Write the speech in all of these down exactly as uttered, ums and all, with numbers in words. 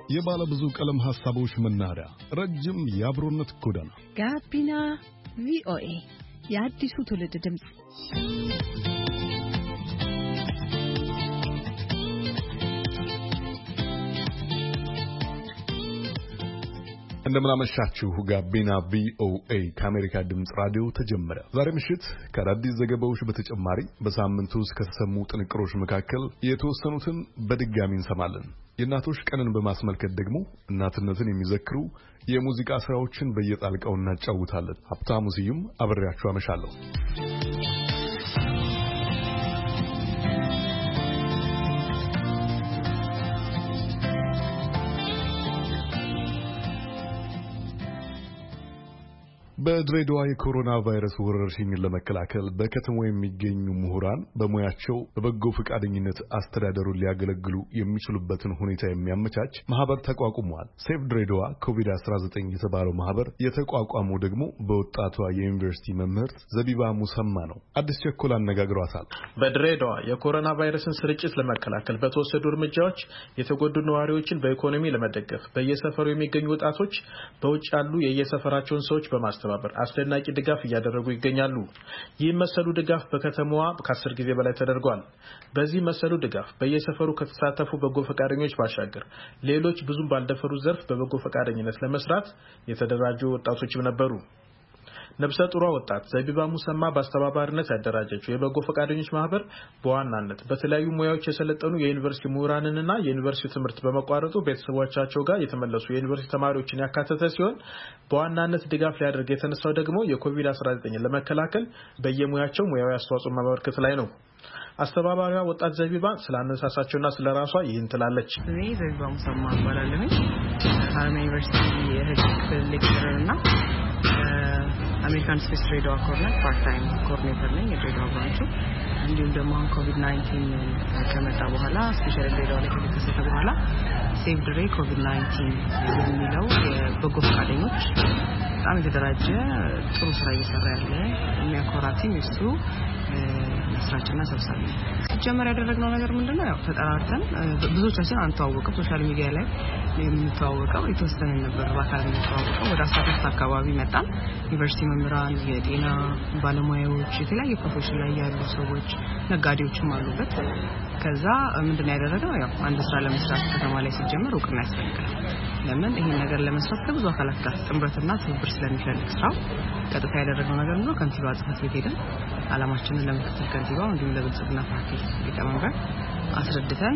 የባለ ብዙ ቀለም ሐሳቦች መናኸሪያ፣ ረጅም የአብሮነት ጎዳና ጋቢና ቪኦኤ የአዲሱ ትውልድ ድምጽ። እንደምን አመሻችሁ። ጋቢና ቪኦኤ ከአሜሪካ ድምጽ ራዲዮ ተጀመረ። ዛሬ ምሽት ከአዲስ ዘገባዎች በተጨማሪ በሳምንቱ ውስጥ ከተሰሙ ጥንቅሮች መካከል የተወሰኑትን በድጋሚ እንሰማለን። የእናቶች ቀንን በማስመልከት ደግሞ እናትነትን የሚዘክሩ የሙዚቃ ስራዎችን በየጣልቃው እናጫውታለን። ሀብታሙ ስዩም አብሬያችሁ አመሻለሁ። በድሬዳዋ የኮሮና ቫይረስ ወረርሽኝን ለመከላከል በከተማው የሚገኙ ምሁራን በሙያቸው በበጎ ፈቃደኝነት አስተዳደሩን ሊያገለግሉ የሚችሉበትን ሁኔታ የሚያመቻች ማህበር ተቋቁሟል። ሴቭ ድሬዳዋ ኮቪድ አስራ ዘጠኝ የተባለው ማህበር የተቋቋመው ደግሞ በወጣቷ የዩኒቨርሲቲ መምህርት ዘቢባ ሙሰማ ነው። አዲስ ቸኮል አነጋግሯታል። በድሬዳዋ የኮሮና ቫይረስን ስርጭት ለመከላከል በተወሰዱ እርምጃዎች የተጎዱ ነዋሪዎችን በኢኮኖሚ ለመደገፍ በየሰፈሩ የሚገኙ ወጣቶች በውጭ ያሉ የየሰፈራቸውን ሰዎች በማስተባበር አስደናቂ ድጋፍ እያደረጉ ይገኛሉ። ይህ መሰሉ ድጋፍ በከተማዋ ከአስር ጊዜ በላይ ተደርጓል። በዚህ መሰሉ ድጋፍ በየሰፈሩ ከተሳተፉ በጎ ፈቃደኞች ባሻገር ሌሎች ብዙም ባልደፈሩ ዘርፍ በበጎ ፈቃደኝነት ለመስራት የተደራጁ ወጣቶችም ነበሩ። ነብሰ ጡሯ ወጣት ዘቢባ ሙሰማ በአስተባባሪነት ያደራጀችው የበጎ ፈቃደኞች ማህበር በዋናነት በተለያዩ ሙያዎች የሰለጠኑ የዩኒቨርሲቲ ምሁራንንና የዩኒቨርሲቲ ትምህርት በመቋረጡ ቤተሰቦቻቸው ጋር የተመለሱ የዩኒቨርሲቲ ተማሪዎችን ያካተተ ሲሆን በዋናነት ድጋፍ ሊያደርግ የተነሳው ደግሞ የኮቪድ አስራ ዘጠኝ ለመከላከል በየሙያቸው ሙያዊ አስተዋጽኦ ማበርከት ላይ ነው። አስተባባሪዋ ወጣት ዘቢባ ስላነሳሳቸውና ስለራሷ ይህን ትላለች። እኔ ዘቢባ ሙሰማ እባላለሁ። ሀረማያ ዩኒቨርሲቲ የህግ ክፍል ሌክቸረርና አሜሪካን ስፔስ ድሬዳዋ ኮርነር ፓርት ታይም ኮኦርዲኔተር ነኝ የድሬዳዋ ብራንቹ። እንዲሁም ደግሞ አሁን ኮቪድ ናይንቲን ከመጣ በኋላ ስፔሻሊ ድሬዳዋ ላይ ከተከሰተ በኋላ ሴቭ ድሬ ኮቪድ ናይንቲን የሚለው የበጎ ፈቃደኞች በጣም የተደራጀ ጥሩ ስራ እየሰራ ያለ የሚያኮራ ቲም እሱ መስራችና ሰብሳቢ። ጀመር ያደረግነው ነገር ምንድነው? ያው ተጠራርተን ብዙዎቻችን አንተዋወቅም። ሶሻል ሚዲያ ላይ የምንተዋወቀው የተወሰነ ነበር። በአካል የምንተዋወቀው ወደ አስራ ሶስት አካባቢ መጣን። ዩኒቨርሲቲ መምህራን፣ የጤና ባለሙያዎች፣ የተለያዩ ፕሮፌሽን ላይ ያሉ ሰዎች፣ ነጋዴዎችም አሉበት። ከዛ ምንድነው ያደረገው? ያው አንድ ስራ ለመስራት ከተማ ላይ ሲጀመር እውቅና ያስፈልጋል። ለምን ይሄን ነገር ለመስራት ከብዙ አካላት ጋር ጥምረትና ትብብር ስለሚፈልግ ስራው ቀጥታ ያደረግነው ነገር ነው። ከንቲባ ጽሕፈት ቤት ሄደን አላማችንን ለምክትል ከንቲባው እንዲሁም ለብልጽግና ፓርቲ ሊቀመንበር አስረድተን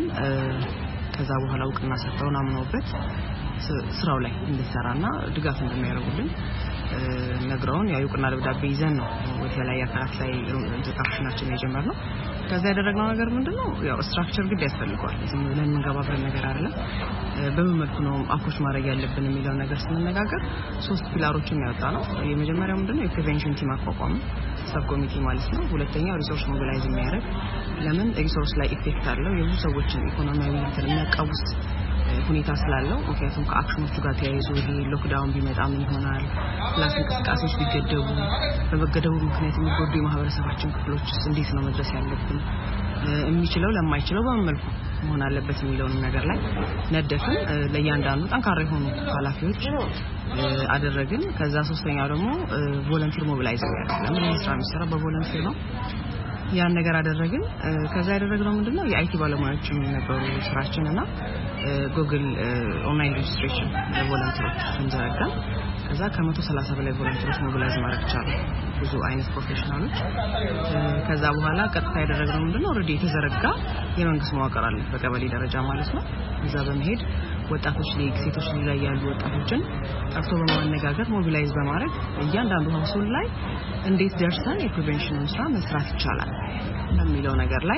ከዛ በኋላ እውቅና ሰጥተውን አምነውበት ስራው ላይ እንድንሰራና ድጋፍ እንደሚያደርጉልን ነግረውን ያው እውቅና ደብዳቤ ይዘን ነው ወደ ላይ አካላት ላይ ኢንተርካፕሽናችን የጀመርነው። ከዛ ያደረግነው ነገር ምንድነው? ያው ስትራክቸር ግድ ያስፈልጋል። ዝም ብለን የምንገባበት ነገር አይደለም። በምን መልኩ ነው አፕሮች ማድረግ ያለብን የሚለው ነገር ስንነጋገር ሶስት ፒላሮችን ያወጣነው። የመጀመሪያው ምንድነው? የፕሪቬንሽን ቲም አቋቋም ሰብ ኮሚቴ ማለት ነው። ሁለተኛው ሪሶርስ ሞቢላይዝ የሚያደርግ ለምን ሪሶርስ ላይ ኢፌክት አለው የብዙ ሰዎችን ኢኮኖሚያዊ እንትን የሚያቀውስ ሁኔታ ስላለው ምክንያቱም ከአክሽኖቹ ጋር ተያይዞ ይሄ ሎክዳውን ቢመጣ ምን ይሆናል፣ ፕላስ እንቅስቃሴዎች ቢገደቡ በመገደቡ ምክንያት የሚጎዱ የማህበረሰባችን ክፍሎች እንዴት ነው መድረስ ያለብን፣ የሚችለው ለማይችለው በምን መልኩ መሆን አለበት የሚለውን ነገር ላይ ነደፍን። ለእያንዳንዱ ጠንካራ የሆኑ ኃላፊዎች አደረግን። ከዛ ሶስተኛው ደግሞ ቮለንቲር ሞቢላይዝ ያደርጋል። ለምን ስራ የሚሰራው በቮለንቲር ነው። ያን ነገር አደረግን። ከዛ ያደረግነው ምንድነው? የአይቲ ባለሙያዎች ነበሩ ስራችንና ጉግል ኦንላይን ሬጅስትሬሽን ለቮለንቲሮች እንዘረጋን። ከዛ ከመቶ ሰላሳ በላይ ቮለንቲሮች ሞቢላይዝ ማድረግ ቻሉ፣ ብዙ አይነት ፕሮፌሽናሎች። ከዛ በኋላ ቀጥታ ያደረግነው ምንድነው? ኦሬዲ የተዘረጋ የመንግስት መዋቅር አለ በቀበሌ ደረጃ ማለት ነው። እዛ በመሄድ ወጣቶች ላይ ሴቶች ላይ ያሉ ወጣቶችን ጠርቶ በማነጋገር ሞቢላይዝ በማድረግ እያንዳንዱ ሀውስሆልድ ላይ እንዴት ደርሰን የፕሪቬንሽን ስራ መስራት ይቻላል የሚለው ነገር ላይ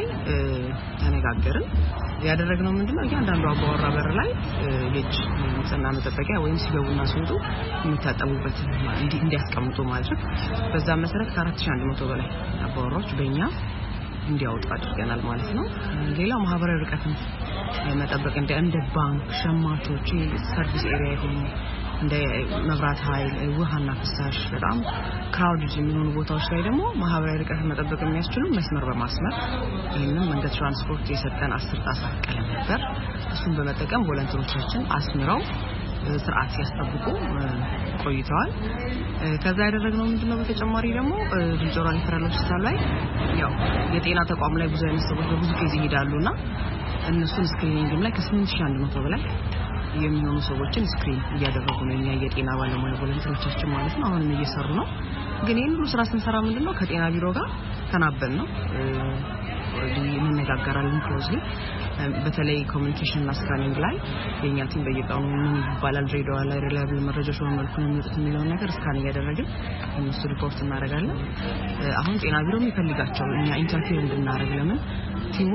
ተነጋገርን። ያደረግነው ምንድነው? እያንዳንዱ አባወራ በር ላይ የእጅ ንጽህና መጠበቂያ ወይም ሲገቡና ሲወጡ የሚታጠቡበት እንዲያስቀምጡ ማድረግ። በዛ መሰረት ከአራት ሺህ አንድ መቶ በላይ አባወራዎች በእኛ እንዲያወጡ አድርገናል ማለት ነው። ሌላው ማህበራዊ ርቀትን መጠበቅ እንደ እንደ ባንክ፣ ሸማቾች፣ ሰርቪስ ኤሪያ የሆኑ እንደ መብራት ኃይል ውሃና ፍሳሽ በጣም ክራውድድ የሚሆኑ ቦታዎች ላይ ደግሞ ማህበራዊ ርቀት መጠበቅ የሚያስችሉ መስመር በማስመር ይህንን መንገድ ትራንስፖርት የሰጠን አስር ጣሳ ቀለም ነበር። እሱን በመጠቀም ቮለንተሮቻችን አስምረው ስርዓት ሲያስጠብቁ ቆይተዋል። ከዛ ያደረግነው ምንድነው በተጨማሪ ደግሞ ድንጮራ ሪፈራል ሆስፒታል ላይ ያው የጤና ተቋም ላይ ብዙ አይነት ሰዎች በብዙ ጊዜ ይሄዳሉና እነሱን ስክሪኒንግም ላይ ከስምንት ሺህ አንድ መቶ በላይ የሚሆኑ ሰዎችን ስክሪን እያደረጉ ነው እኛ የጤና ባለሙያ ቮለንተሮቻችን ማለት ነው። አሁንም እየሰሩ ነው። ግን ይሄን ሁሉ ስራ ስንሰራ ምንድነው ከጤና ቢሮ ጋር ተናበን ነው እንነጋገራለን ክሎዝሊ በተለይ ኮሙኒኬሽን እና ስካኒንግ ላይ የኛ ቲም በየቀኑ ምን ይባላል ድሬዳዋ ላይ ሪላያብል መረጃዎች በመልኩ ነው የሚወጡት የሚለው ነገር ስካን እያደረግን እነሱ ሪፖርት እናደርጋለን። አሁን ጤና ቢሮ የሚፈልጋቸው እኛ ኢንተርፊር እንድናደርግ ለምን ቲሙ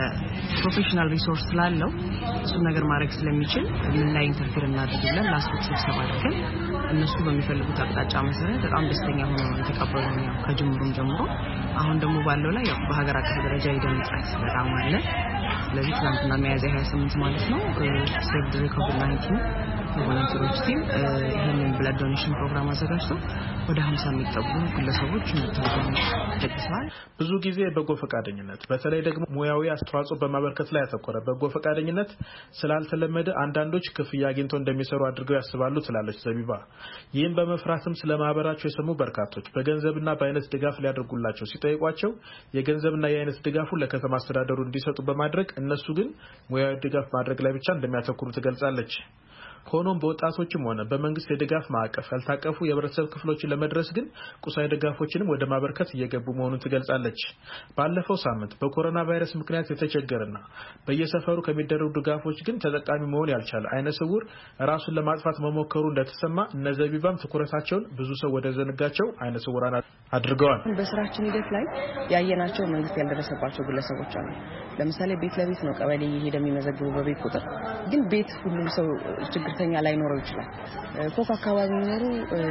የፕሮፌሽናል ሪሶርስ ስላለው እሱ ነገር ማድረግ ስለሚችል ምን ላይ ኢንተርፊር እናደርግለን ላስት ስብሰባ አድርገን እነሱ በሚፈልጉት አቅጣጫ መሰረት በጣም ደስተኛ ሆነው ተቀበሉን። ያው ከጅምሩም ጀምሮ አሁን ደግሞ ባለው ላይ ያው በሀገር አቀፍ ደረጃ ይደምጣል በጣም አለ። ስለዚህ ትናንትና ሚያዝያ ሃያ ስምንት ማለት ነው ሴቭ ዘ ኮቪድ ናይንቲን ቮለንተሮች ቲም ይህንን ብለድ ዶኔሽን ፕሮግራም አዘጋጅቶ ወደ ሀምሳ የሚጠጉ ግለሰቦች መተባበሩ ተጠቅሷል። ብዙ ጊዜ በጎ ፈቃደኝነት በተለይ ደግሞ ሙያዊ አስተዋጽኦ በማበርከት ላይ ያተኮረ በጎ ፈቃደኝነት ስላልተለመደ አንዳንዶች ክፍያ አግኝተው እንደሚሰሩ አድርገው ያስባሉ ትላለች ዘቢባ። ይህን በመፍራትም ስለማህበራቸው የሰሙ በርካቶች በገንዘብና በአይነት ድጋፍ ሊያደርጉላቸው ሲጠይቋቸው የገንዘብና የአይነት ድጋፉ ለከተማ አስተዳደሩ እንዲሰጡ በማድረግ እነሱ ግን ሙያዊ ድጋፍ ማድረግ ላይ ብቻ እንደሚያተኩሩ ትገልጻለች። ሆኖም በወጣቶችም ሆነ በመንግስት የድጋፍ ማዕቀፍ ያልታቀፉ የህብረተሰብ ክፍሎችን ለመድረስ ግን ቁሳዊ ድጋፎችንም ወደ ማበርከት እየገቡ መሆኑን ትገልጻለች። ባለፈው ሳምንት በኮሮና ቫይረስ ምክንያት የተቸገረና በየሰፈሩ ከሚደረጉ ድጋፎች ግን ተጠቃሚ መሆን ያልቻለ አይነ ስውር ራሱን ለማጥፋት መሞከሩ እንደተሰማ እነ ዘቢባም ትኩረታቸውን ብዙ ሰው ወደ ዘንጋቸው አይነ ስውራን አድርገዋል። በስራችን ሂደት ላይ ያየናቸው መንግስት ያልደረሰባቸው ግለሰቦች አሉ። ለምሳሌ ቤት ለቤት ነው ቀበሌ ይሄድ የሚመዘግቡ በቤት ቁጥር ግን ቤት ሁሉም ሰው ችግርተኛ ላይ ኖረው ይችላል። ኮካ አካባቢ ኖሩ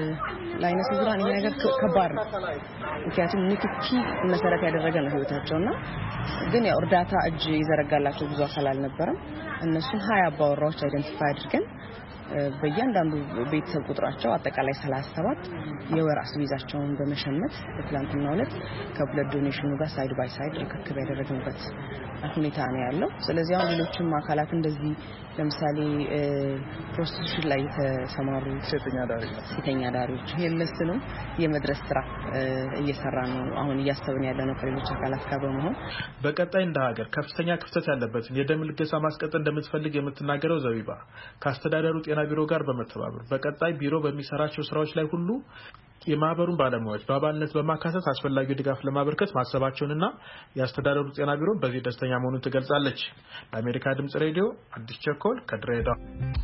ላይነ ስውራን ይሄ ነገር ከባድ ነው። ምክንያቱም ንክኪ መሰረት ያደረገ ነው ህይወታቸውና ግን ያው እርዳታ እጅ ይዘረጋላቸው ብዙ አካል አልነበረም። እነሱን ሀያ አባወራዎች አይደንቲፋይ አድርገን በእያንዳንዱ ቤተሰብ ቁጥራቸው አጠቃላይ ሰላሳ ሰባት የወር አስቤዛቸውን በመሸመት በትላንትናው ዕለት ከብለድ ዶኔሽኑ ጋር ሳይድ ባይ ሳይድ ርክክብ ያደረግንበት ሁኔታ ነው ያለው። ስለዚህ አሁን ሌሎችም አካላት እንደዚህ ለምሳሌ ፕሮስቲቱሽን ላይ የተሰማሩ ሴተኛ ዳሪዎች የለስንም የመድረስ ስራ እየሰራ ነው አሁን እያስተብን ያለ ነው ከሌሎች አካላት ጋር በመሆን በቀጣይ እንደ ሀገር ከፍተኛ ክፍተት ያለበትን የደም ልገሳ ማስቀጠል እንደምትፈልግ የምትናገረው ዘቢባ ከአስተዳደሩ ጤና ቢሮ ጋር በመተባበር በቀጣይ ቢሮ በሚሰራቸው ስራዎች ላይ ሁሉ የማህበሩን ባለሙያዎች በአባልነት በማካተት አስፈላጊው ድጋፍ ለማበርከት ማሰባቸውንና የአስተዳደሩ ጤና ቢሮ በዚህ ደስተኛ መሆኑን ትገልጻለች። ለአሜሪካ ድምጽ ሬዲዮ አዲስ ቸኮል ከድሬዳዋ።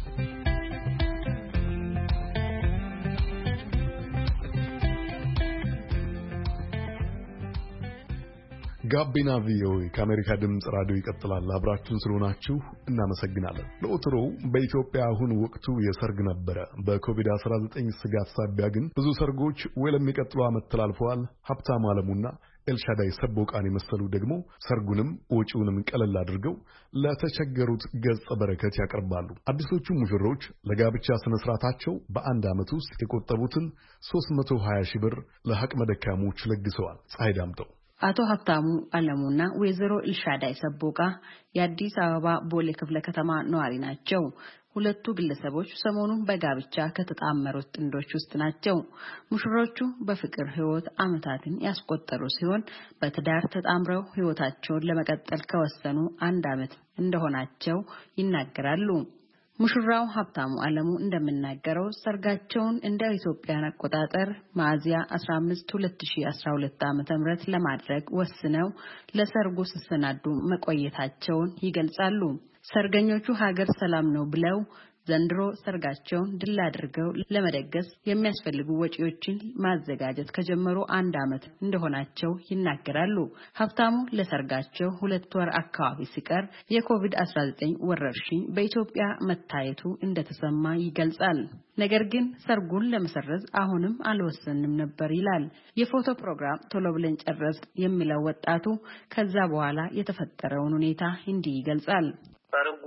ጋቢና ቪኦኤ ከአሜሪካ ድምጽ ራዲዮ ይቀጥላል። አብራችሁን ስለሆናችሁ እናመሰግናለን። ለኦትሮው በኢትዮጵያ አሁን ወቅቱ የሰርግ ነበረ። በኮቪድ አስራ ዘጠኝ ስጋት ሳቢያ ግን ብዙ ሰርጎች ወይ ለሚቀጥሉ ዓመት ተላልፈዋል። ሀብታሙ አለሙና ኤልሻዳይ ሰቦቃን የመሰሉ ደግሞ ሰርጉንም ወጪውንም ቀለል አድርገው ለተቸገሩት ገጸ በረከት ያቀርባሉ። አዲሶቹ ሙሽሮች ለጋብቻ ስነ ስርዓታቸው በአንድ ዓመት ውስጥ የቆጠቡትን ሶስት መቶ ሀያ ሺህ ብር ለአቅመ ደካሞች ለግሰዋል። ፀሐይ ዳምጠው አቶ ሀብታሙ አለሙና ወይዘሮ ኤልሻዳይ ሰቦቃ የአዲስ አበባ ቦሌ ክፍለ ከተማ ነዋሪ ናቸው። ሁለቱ ግለሰቦች ሰሞኑን በጋብቻ ከተጣመሩት ጥንዶች ውስጥ ናቸው። ሙሽሮቹ በፍቅር ህይወት ዓመታትን ያስቆጠሩ ሲሆን በትዳር ተጣምረው ህይወታቸውን ለመቀጠል ከወሰኑ አንድ ዓመት እንደሆናቸው ይናገራሉ። ሙሽራው ሀብታሙ አለሙ እንደምናገረው ሰርጋቸውን እንደ ኢትዮጵያን አቆጣጠር ሚያዝያ አስራ አምስት ሁለት ሺህ አስራ ሁለት ዓመተ ምህረት ለማድረግ ወስነው ለሰርጉ ሲሰናዱ መቆየታቸውን ይገልጻሉ። ሰርገኞቹ ሀገር ሰላም ነው ብለው ዘንድሮ ሰርጋቸውን ድል አድርገው ለመደገስ የሚያስፈልጉ ወጪዎችን ማዘጋጀት ከጀመሩ አንድ ዓመት እንደሆናቸው ይናገራሉ። ሀብታሙ ለሰርጋቸው ሁለት ወር አካባቢ ሲቀር የኮቪድ አስራ ዘጠኝ ወረርሽኝ በኢትዮጵያ መታየቱ እንደተሰማ ይገልጻል። ነገር ግን ሰርጉን ለመሰረዝ አሁንም አልወሰንም ነበር ይላል። የፎቶ ፕሮግራም ቶሎ ብለን ጨረስ የሚለው ወጣቱ ከዛ በኋላ የተፈጠረውን ሁኔታ እንዲህ ይገልጻል። ሰርጉ ወር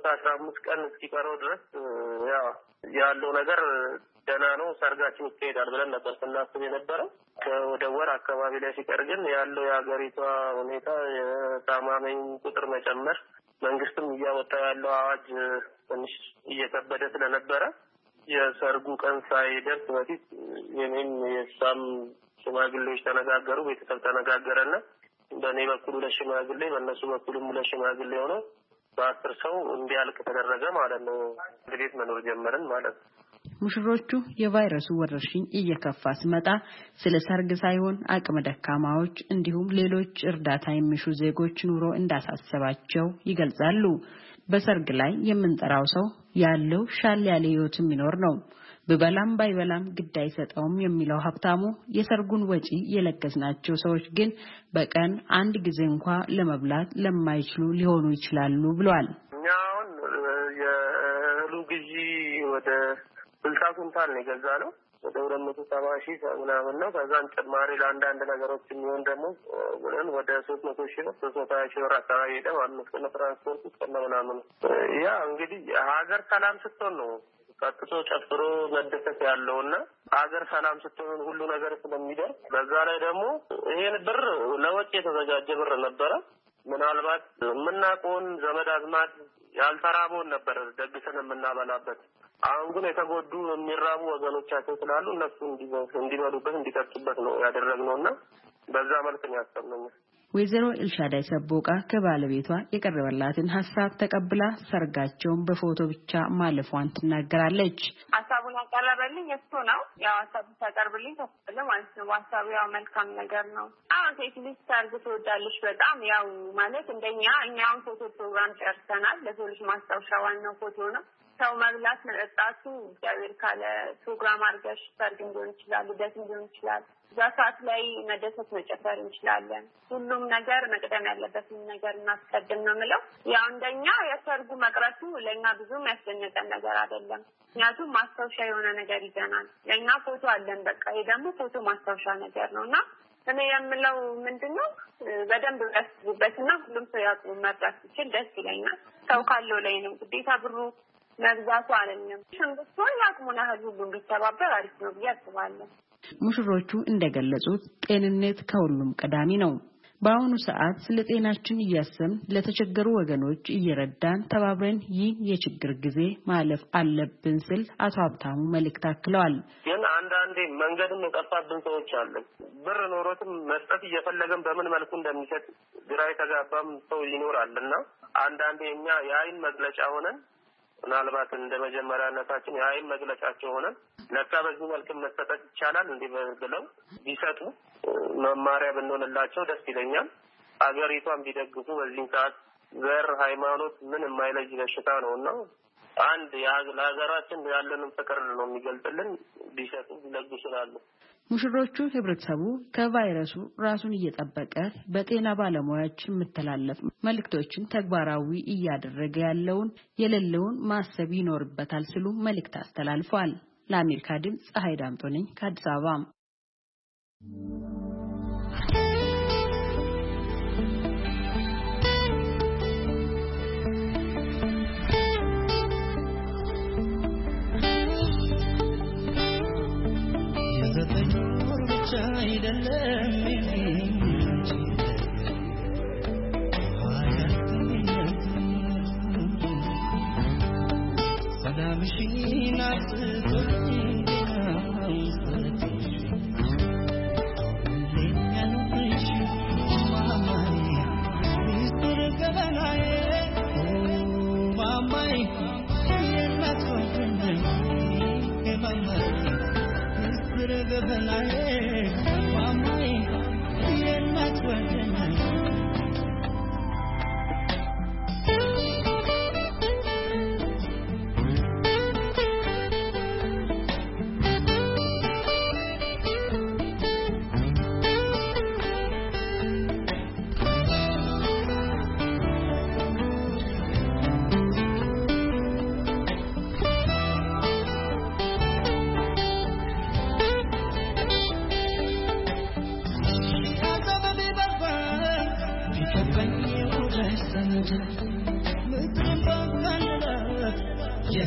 አስራ አምስት ቀን እስኪቀረው ድረስ ያው ያለው ነገር ደህና ነው ሰርጋችን ይካሄዳል ብለን ነበር ስናስብ የነበረው ወደ ወር አካባቢ ላይ ሲቀር ግን ያለው የሀገሪቷ ሁኔታ የታማሚን ቁጥር መጨመር መንግስትም እያወጣ ያለው አዋጅ ትንሽ እየከበደ ስለነበረ የሰርጉ ቀን ሳይደርስ በፊት የኔም የሳም ሽማግሌዎች ተነጋገሩ ቤተሰብ ተነጋገረና በኔ በኩል ለሽማግሌ በእነሱ በኩልም ለሽማግሌ ሆኖ በአስር ሰው እንዲያልቅ ተደረገ ማለት ነው። እንግዲህ መኖር ጀመርን ማለት ነው። ሙሽሮቹ የቫይረሱ ወረርሽኝ እየከፋ ሲመጣ ስለ ሰርግ ሳይሆን አቅመ ደካማዎች እንዲሁም ሌሎች እርዳታ የሚሹ ዜጎች ኑሮ እንዳሳሰባቸው ይገልጻሉ። በሰርግ ላይ የምንጠራው ሰው ያለው ሻል ያለ ህይወት የሚኖር ነው። በበላም ባይበላም ግድ አይሰጠውም የሚለው ሀብታሙ የሰርጉን ወጪ የለገስናቸው ሰዎች ግን በቀን አንድ ጊዜ እንኳን ለመብላት ለማይችሉ ሊሆኑ ይችላሉ ብሏል። እኛውን የእህሉ ግዢ ወደ ስልሳ ኩንታል ነው የገዛነው ወደ ሁለት መቶ ሰባ ሺህ ምናምን ነው። ከዛን ጭማሪ ለአንዳንድ ነገሮች የሚሆን ደግሞ ወደ ሶስት መቶ ሺህ ነው ሶስት መቶ ሀያ ሺህ ብር አካባቢ ሄደ ማለት ነው። ትራንስፖርት ውስጥ ምናምን ያ እንግዲህ ሀገር ሰላም ስትሆን ነው ቀጥቶ ጨፍሮ መደሰት ያለውና ሀገር ሰላም ስትሆን ሁሉ ነገር ስለሚደርስ በዛ ላይ ደግሞ ይሄን ብር ለወጪ የተዘጋጀ ብር ነበረ። ምናልባት የምናቆን ዘመድ አዝማድ ያልተራበውን ነበር ደግሰን የምናበላበት። አሁን ግን የተጎዱ የሚራቡ ወገኖቻችን ስላሉ እነሱ እንዲበሉበት እንዲጠጡበት ነው ያደረግነውና በዛ መልኩ ነው ያሰብነው። ወይዘሮ ኤልሻዳይ ሰቦቃ ከባለቤቷ የቀረበላትን ሀሳብ ተቀብላ ሰርጋቸውን በፎቶ ብቻ ማለፏን ትናገራለች። ሀሳቡን ያቀረበልኝ እሱ ነው። ያው ሀሳቡ ተቀርብልኝ ተፈለ ማለት ነው። ሀሳቡ ያው መልካም ነገር ነው። አሁን ሴት ልጅ ሰርግ ትወዳለች በጣም ያው ማለት እንደኛ እኛውን ፎቶ ፕሮግራም ጨርሰናል። ለሰው ልጅ ማስታወሻ ዋናው ፎቶ ነው። ሰው መብላት መጠጣቱ እግዚአብሔር ካለ ፕሮግራም አድርገሽ ሰርግ ሊሆን ይችላል፣ ልደት ሊሆን ይችላል። ዛሳት ላይ መደሰት መጨፈር እንችላለን። ሁሉም ነገር መቅደም ያለበትን ነገር እናስቀድም ነው የምለው። ያው እንደኛ የሰርጉ መቅረቱ ለኛ ብዙም ያስደነቀን ነገር አይደለም። ምክንያቱም ማስታወሻ የሆነ ነገር ይዘናል። ለኛ ፎቶ አለን በቃ ይሄ ደግሞ ፎቶ ማስታወሻ ነገር ነውና እኔ የምለው ምንድነው በደንብ ያስቡበትና ሁሉም ሰው ያቁም መብራት ይችላል ደስ ይለኛል። ሰው ካለው ላይ ነው ግዴታ ብሩ መግዛቱ አይደለም። ሽንብቶን ያቁሙና ሁሉም ቢተባበር አሪፍ ነው ብዬ አስባለሁ። ሙሽሮቹ እንደገለጹት ጤንነት ከሁሉም ቀዳሚ ነው። በአሁኑ ሰዓት ስለ ጤናችን እያሰብን ለተቸገሩ ወገኖች እየረዳን ተባብረን ይህ የችግር ጊዜ ማለፍ አለብን ስል አቶ ሀብታሙ መልእክት አክለዋል። ግን አንዳንዴ መንገድም የጠፋብን ሰዎች አሉ። ብር ኖሮትም መስጠት እየፈለገን በምን መልኩ እንደሚሰጥ ግራ የተጋባም ሰው ይኖራልና አንዳንዴ እኛ የአይን መግለጫ ሆነን ምናልባት እንደ መጀመሪያነታችን የአይን መግለጫቸው ሆነን ለካ በዚህ መልኩ መሰጠት ይቻላል እንዴ ብለው ቢሰጡ መማሪያ ብንሆንላቸው ደስ ይለኛል። አገሪቷን ቢደግፉ በዚህ ሰዓት ዘር ሃይማኖት ምን የማይለይ በሽታ ነውና አንድ ለሀገራችን ያለንን ፍቅር ነው የሚገልጽልን ቢሰጡ ቢለግሱናል። ሙሽሮቹ ህብረተሰቡ ከቫይረሱ ራሱን እየጠበቀ በጤና ባለሙያዎች የሚተላለፍ መልእክቶችን ተግባራዊ እያደረገ ያለውን የሌለውን ማሰብ ይኖርበታል ሲሉ መልእክት አስተላልፈዋል። ለአሜሪካ ድምጽ ፀሐይ ዳምጦ ነኝ ከአዲስ አበባ። Look,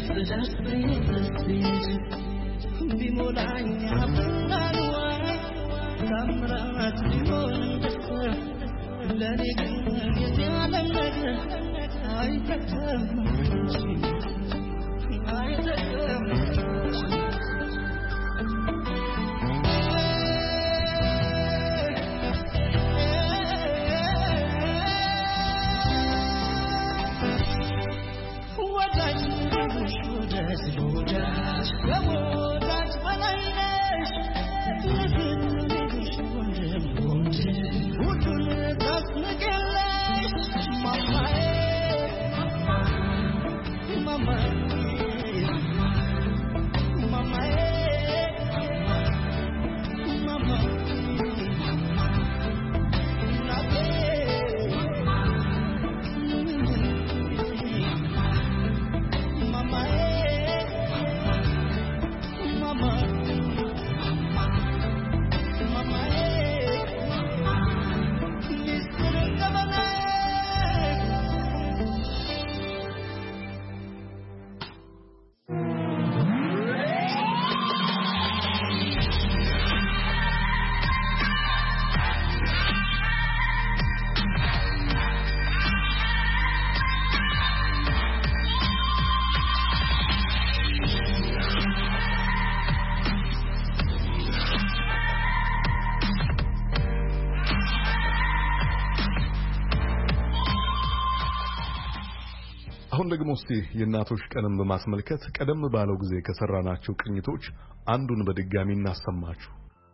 አሁን ደግሞ እስቲ የእናቶች ቀንን በማስመልከት ቀደም ባለው ጊዜ ከሰራናቸው ቅኝቶች አንዱን በድጋሚ እናሰማችሁ።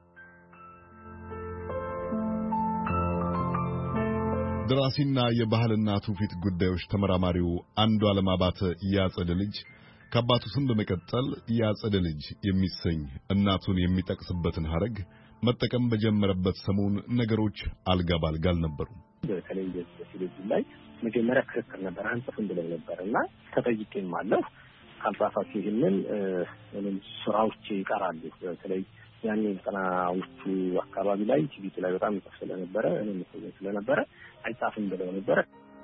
ደራሲና የባህልና ትውፊት ጉዳዮች ተመራማሪው አንዱዓለም አባተ ያጸደ ልጅ ከአባቱ ስም በመቀጠል ያጸደ ልጅ የሚሰኝ እናቱን የሚጠቅስበትን ሐረግ መጠቀም በጀመረበት ሰሞን ነገሮች አልጋ ባልጋ አልነበሩም። በተለይ በሲሎጂ ላይ መጀመሪያ ክርክር ነበር፣ አንጽፍም ብለው ነበርና ተጠይቄም አለሁ ካልጻፋችሁ ይህንን እኔም ስራዎች ይቀራሉ። በተለይ ያኔ ዘጠናዎቹ አካባቢ ላይ ቲቪ ላይ በጣም ይጽፍ ስለነበረ እኔም መስሎኝ ስለነበረ አይጻፍም ብለው ነበር።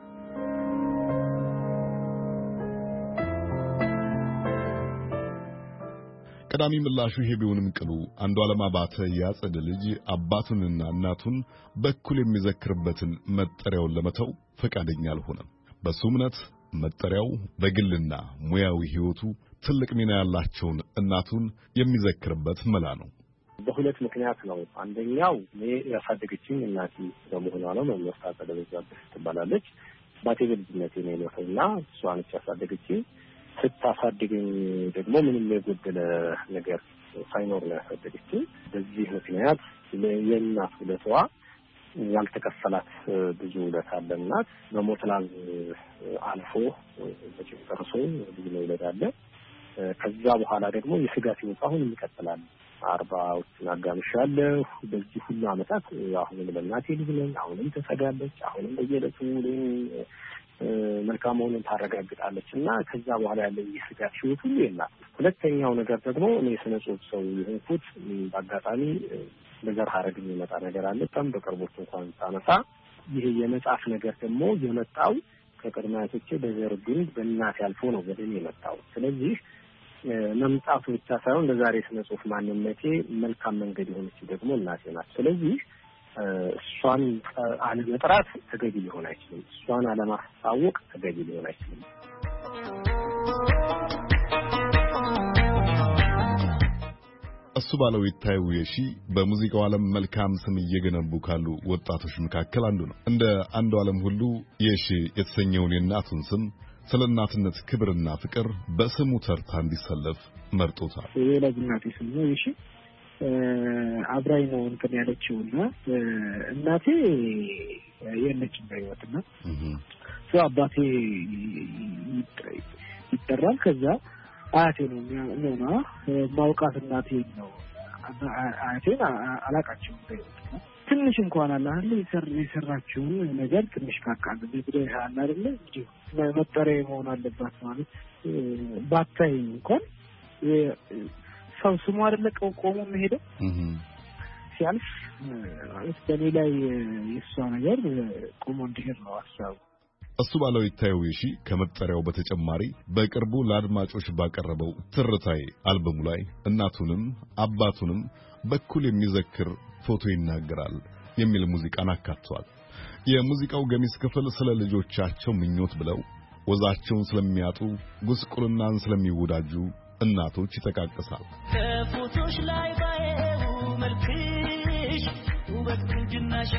ቀዳሚ ምላሹ ይሄ ቢሆንም ቅሉ አንዱዓለም አባተ ያጸደ ልጅ አባቱንና እናቱን በኩል የሚዘክርበትን መጠሪያውን ለመተው ፈቃደኛ አልሆነም። በሱ እምነት መጠሪያው በግልና ሙያዊ ሕይወቱ ትልቅ ሚና ያላቸውን እናቱን የሚዘክርበት መላ ነው። በሁለት ምክንያት ነው። አንደኛው እኔ ያሳደገችኝ እናቴ በመሆኗ ነው። መመስታ ተደረጃበት ትባላለች። ባቴ በልጅነቴ ነው የሞተውና እሷ ነች ያሳደገችኝ። ስታሳድገኝ ደግሞ ምንም የጎደለ ነገር ሳይኖር ነው ያሳደገችኝ። በዚህ ምክንያት የእናት ውለቷ ያልተከፈላት ብዙ ውለታ አለናት። በሞትላል አልፎ በጭንቀርሶ ብዙ ውለታ አለ። ከዛ በኋላ ደግሞ የስጋት ህይወት አሁን ይቀጥላል። አርባዎችን አጋምሻለሁ። በዚህ ሁሉ አመታት አሁንም ለእናቴ ልጅ ነኝ። አሁንም ተሰጋለች። አሁንም በየለቱ ለኝ መልካም መሆኑን ታረጋግጣለች እና ከዛ በኋላ ያለው የስጋት ህይወት ሁሉ የላት። ሁለተኛው ነገር ደግሞ እኔ ስነ ጽሁፍ ሰው የሆንኩት በአጋጣሚ በዘር ሐረግ የሚመጣ ነገር አለ። በጣም በቅርቦት እንኳን ታነሳ ይሄ የመጻፍ ነገር ደግሞ የመጣው ከቅድመ አያቶቼ በዘር ግን በእናቴ አልፎ ነው ወደ እኔ የመጣው። ስለዚህ መምጣቱ ብቻ ሳይሆን ለዛሬ ስነ ጽሁፍ ማንነቴ መልካም መንገድ የሆነች ደግሞ እናቴ ናት። ስለዚህ እሷን አለመጥራት ተገቢ ሊሆን አይችልም። እሷን አለማሳወቅ ተገቢ ሊሆን አይችልም። እሱ ባለው ይታዩ የሺ በሙዚቃው ዓለም መልካም ስም እየገነቡ ካሉ ወጣቶች መካከል አንዱ ነው። እንደ አንዱዓለም ሁሉ የሺ የተሰኘውን የእናቱን ስም ስለ እናትነት ክብርና ፍቅር በስሙ ተርታ እንዲሰለፍ መርጦታል። የወላጅናቴ ስም ነው የሺ። አብራይ ነው እንትን ያለችውና እናቴ የለችም በሕይወትና ሰው አባቴ ይጠራል። ከዛ አያቴ ነው ነውና ማውቃት እናቴ ነው። አያቴን አላቃቸውም በሕይወትና ትንሽ እንኳን አለ አይደል የሰራችው ነገር ትንሽ ካቃለ በደህ አለ አይደል እንጂ መጠሪያ መሆን አለባት ማለት ባታይ እንኳን ሰው ስሙ አይደለ ቆሞ መሄደው ሲያልፍ ማለት በኔ ላይ የሷ ነገር ቆሞ እንዲሄድ ነው አሳብ። እሱ ባለው ይታየው ይሺ ከመጠሪያው በተጨማሪ በቅርቡ ለአድማጮች ባቀረበው ትርታይ አልበሙ ላይ እናቱንም አባቱንም በኩል የሚዘክር ፎቶ ይናገራል የሚል ሙዚቃን አካቷል። የሙዚቃው ገሚስ ክፍል ስለ ልጆቻቸው ምኞት ብለው ወዛቸውን ስለሚያጡ ጉስቁልናን ስለሚወዳጁ እናቶች ይጠቃቀሳል። ከፎቶሽ ላይ ባየው መልክሽ ውበት ቁንጅናሽ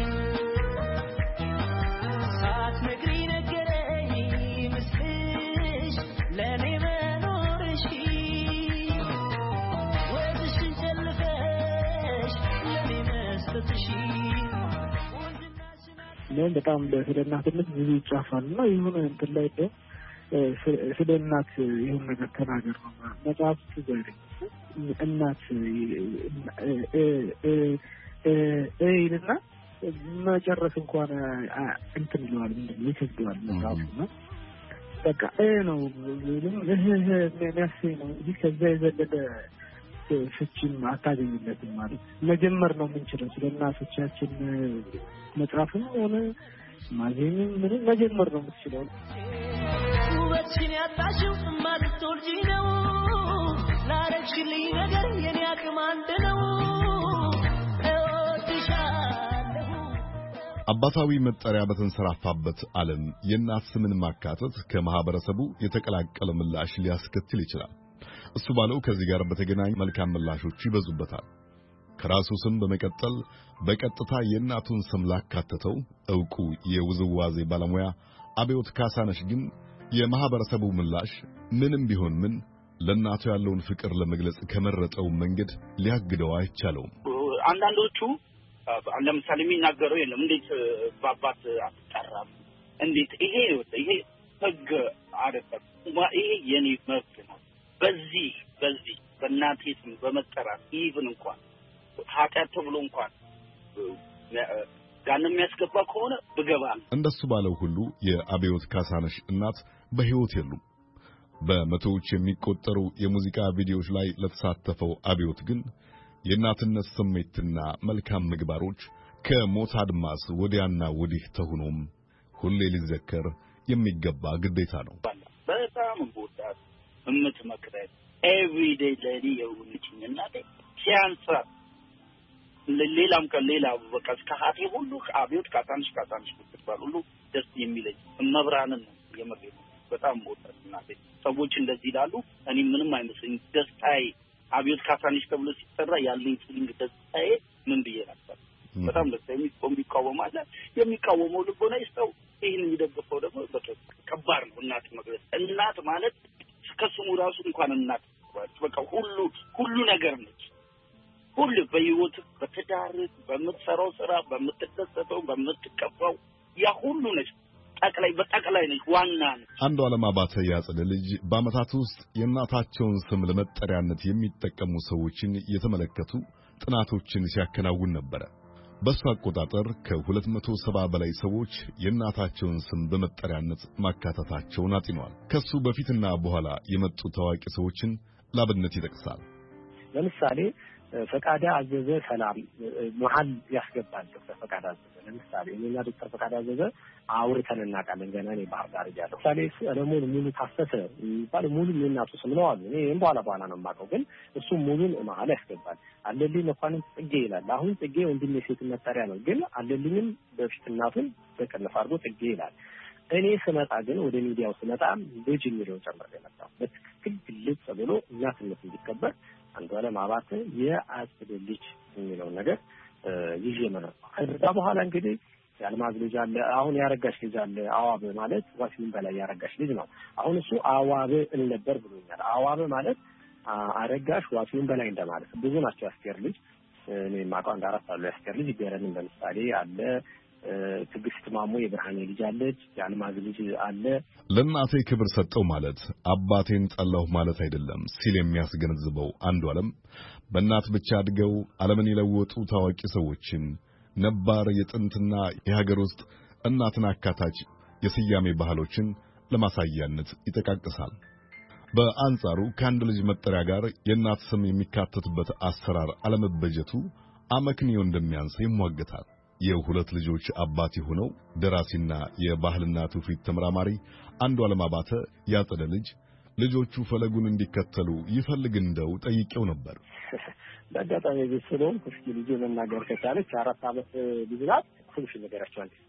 ሳትነግሪ ነገረኝ ምስልሽ ለኔ መኖርሽ ወዝሽን ጨልፈሽ ለኔ መስጠትሽ ምን በጣም ስለ እናትነት ብዙ ይጻፋልና የሆነ እንትን ላይ ደ ስለ እናት የሆነ ነገር ተናገር ነው መጽሐፍ ትዘሪ እናት እይልና መጨረስ እንኳን እንትን ይለዋል ምንድነው ይከብደዋል መጽሐፉና በቃ እ ነው ምንም እህ የሚያስይ ነው እንጂ ከዛ የዘለለ ፍቺም አታገኝለትም ማለት መጀመር ነው የምንችለው ስለ እናቶቻችን መጽሐፍም ሆነ ማዜምም ምንም መጀመር ነው የምትችለው። ውበትሽን ያጣሽው ማልትወልጂ ነው ላረግሽልኝ ነገር የኔ አቅም አንድ ነው እወድሻለሁ። አባታዊ መጠሪያ በተንሰራፋበት ዓለም የእናት ስምን ማካተት ከማህበረሰቡ የተቀላቀለ ምላሽ ሊያስከትል ይችላል። እሱ ባለው ከዚህ ጋር በተገናኘ መልካም ምላሾች ይበዙበታል። ከራሱ ስም በመቀጠል በቀጥታ የእናቱን ስም ላካተተው ዕውቁ የውዝዋዜ ባለሙያ አብዮት ካሳነሽ ግን የማህበረሰቡ ምላሽ ምንም ቢሆን ምን ለእናቱ ያለውን ፍቅር ለመግለጽ ከመረጠው መንገድ ሊያግደው አይቻለውም። አንዳንዶቹ ለምሳሌ የሚናገረው የለም እንዴት በአባት አትጠራም እንዴት ይሄ ይሄ ህግ አይደለም ይሄ የኔ መብት ነው በዚህ በዚህ በእናቴ ስም በመጠራት ኢቭን እንኳን ኃጢአት ተብሎ እንኳን ጋር የሚያስገባ ከሆነ ብገባል። እንደሱ ባለው ሁሉ የአብዮት ካሳነሽ እናት በህይወት የሉም። በመቶዎች የሚቆጠሩ የሙዚቃ ቪዲዮዎች ላይ ለተሳተፈው አብዮት ግን የእናትነት ስሜትና መልካም ምግባሮች ከሞት አድማስ ወዲያና ወዲህ ተሆኖም ሁሌ ሊዘከር የሚገባ ግዴታ ነው። በጣም እንቦታት እምትመክረኝ ኤቭሪዴይ ለዲ የውልችኝ እናቴ ሲያንሳ ሌላም ከሌላ በቃ ከሀቴ ሁሉ አብዮት ካሳንሽ ካሳንሽ ብትባል ሁሉ ደስ የሚለኝ መብራንን ነው የመገኘ በጣም ቦታስ እናቴ ሰዎች እንደዚህ ይላሉ እኔ ምንም አይመስልኝ ደስታዬ አብዮት ካሳንሽ ተብሎ ሲጠራ ያለኝ ፊሊንግ ደስታዬ ምን ብዬ ነበር በጣም ደስ የሚቆም ቢቃወም አለ የሚቃወመው ልቦና ይስተው ይሄን የሚደግፈው ደግሞ በቃ ከባድ ነው እናት መግለጽ እናት ማለት ከስሙ ራሱ እንኳን እናት በቃ ሁሉ ሁሉ ነገር ነች ሁሉ በህይወት በትዳር በምትሰራው ስራ በምትደሰተው በምትቀባው ያ ሁሉ ነች ጠቅላይ በጠቅላይ ነች ዋና ነች። አንዱ ዓለም አባተ ያጸደ ልጅ በአመታት ውስጥ የእናታቸውን ስም ለመጠሪያነት የሚጠቀሙ ሰዎችን የተመለከቱ ጥናቶችን ሲያከናውን ነበር። በሱ አቆጣጠር ከሁለት መቶ ሰባ በላይ ሰዎች የእናታቸውን ስም በመጠሪያነት ማካተታቸውን አጥኗል። ከሱ በፊትና በኋላ የመጡ ታዋቂ ሰዎችን ላብነት ይጠቅሳል። ለምሳሌ ፈቃደ አዘዘ ሰላም መሀል ያስገባል። ዶክተር ፈቃደ አዘዘ ለምሳሌ እኔና ዶክተር ፈቃደ አዘዘ አውርተን እናውቃለን። ገና እኔ ባህር ዳር እያለሁ ለምሳሌ ሰለሞን ሙሉ ታፈሰ የሚባል ሙሉ የእናቱ ስም ነው አሉ። እኔ በኋላ በኋላ ነው የማውቀው፣ ግን እሱ ሙሉን መሀል ያስገባል። አለልኝ መኳንን ጽጌ ይላል። አሁን ጽጌ ወንድም የሴት መጠሪያ ነው፣ ግን አለልኝም በፊት እናቱን በቅንፍ አድርጎ ጽጌ ይላል። እኔ ስመጣ ግን ወደ ሚዲያው ስመጣ ልጅ የሚለው ጨምሬ መጣሁ። በትክክል ግልጽ ብሎ እናትነት እንዲከበር አንዱ ዓለም አባተ የአጽድ ልጅ የሚለው ነገር ይዤ መጣሁ። ከዛ በኋላ እንግዲህ የአልማዝ ልጅ አለ፣ አሁን ያረጋሽ ልጅ አለ። አዋበ ማለት ዋሲም በላይ ያረጋሽ ልጅ ነው። አሁን እሱ አዋበ እል ነበር ብሎኛል። አዋበ ማለት አረጋሽ ዋሲም በላይ እንደማለት ብዙ ናቸው። አስቴር ልጅ እኔ ማውቀው አንድ አራት አሉ። አስቴር ልጅ ገረንን በምሳሌ አለ። ትግስት ማሞ የብርሃኔ ልጅ አለች። የአልማዝ ልጅ አለ። ለእናቴ ክብር ሰጠው ማለት አባቴን ጠላሁ ማለት አይደለም ሲል የሚያስገነዝበው አንዱ ዓለም በእናት ብቻ አድገው ዓለምን የለወጡ ታዋቂ ሰዎችን ነባር የጥንትና የሀገር ውስጥ እናትን አካታች የስያሜ ባህሎችን ለማሳያነት ይጠቃቅሳል። በአንጻሩ ከአንድ ልጅ መጠሪያ ጋር የእናት ስም የሚካተትበት አሰራር አለመበጀቱ አመክንዮ እንደሚያንስ ይሟገታል። የሁለት ልጆች አባት የሆነው ደራሲና የባህልና ትውፊት ተመራማሪ አንዱዓለም አባተ ያጸደ ልጅ ልጆቹ ፈለጉን እንዲከተሉ ይፈልግ እንደው ጠይቄው ነበር። በአጋጣሚ ቤት ስለሆንኩ እስኪ ልጅ መናገር ከቻለች አራት ዓመት ልጅ ናት። ትንሽ ነገራቸው አለ።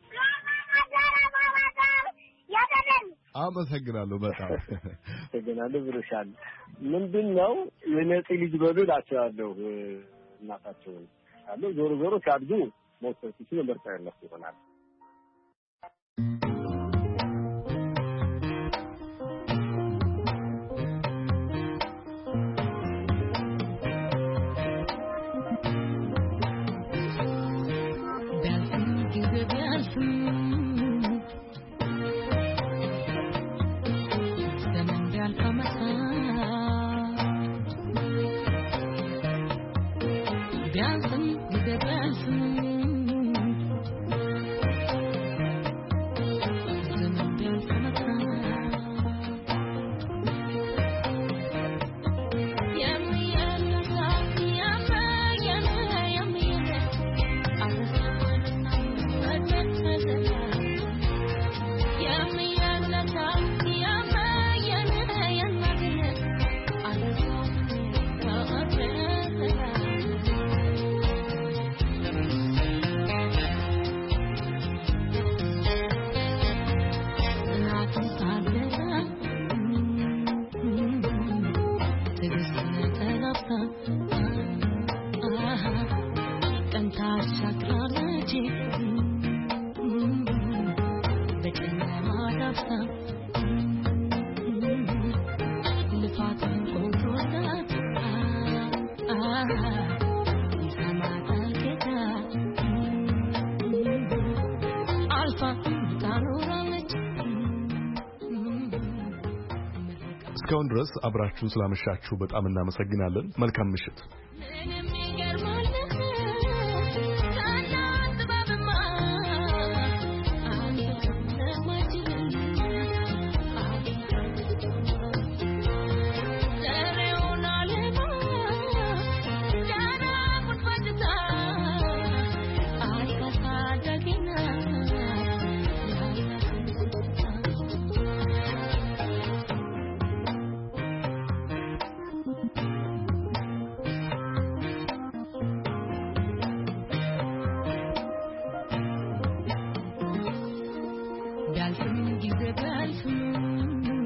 አመሰግናለሁ በጣም ተገናለ ብሩሻል ምንድነው የነጽ ልጅ በሉላቸው እናታቸው አለ ዞሮ ዞሮ ሲያድጉ ሞት ሲሉ ምርጫ ያለው ይሆናል። እስካሁን ድረስ አብራችሁን ስላመሻችሁ በጣም እናመሰግናለን። መልካም ምሽት። Dalfin, give the dalfin.